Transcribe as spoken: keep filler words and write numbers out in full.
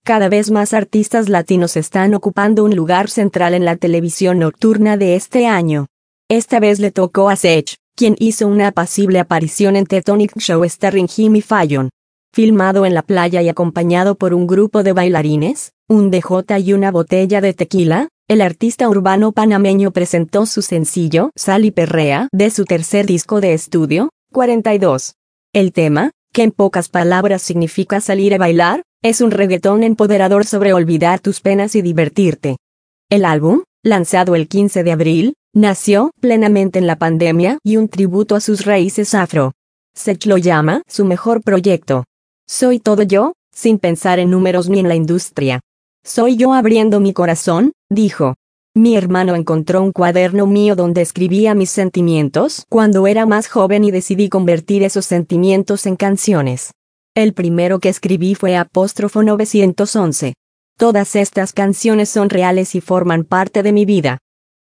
cada vez más artistas latinos están ocupando un lugar central en la televisión nocturna de este año. Esta vez le tocó a Sech, quien hizo una apacible aparición en The Tonight Show starring Jimmy Fallon. Filmado en la playa y acompañado por un grupo de bailarines, un D J y una botella de tequila, el artista urbano panameño presentó su sencillo Sal y Perrea de su tercer disco de estudio, cuarenta y dos. El tema, que en pocas palabras significa salir a bailar, es un reggaetón empoderador sobre olvidar tus penas y divertirte. El álbum, lanzado el quince de abril, nació plenamente en la pandemia y un tributo a sus raíces afro. Sech lo llama su mejor proyecto. Soy todo yo, sin pensar en números ni en la industria. Soy yo abriendo mi corazón, dijo. Mi hermano encontró un cuaderno mío donde escribía mis sentimientos cuando era más joven y decidí convertir esos sentimientos en canciones. El primero que escribí fue Apóstrofo novecientos once. Todas estas canciones son reales y forman parte de mi vida.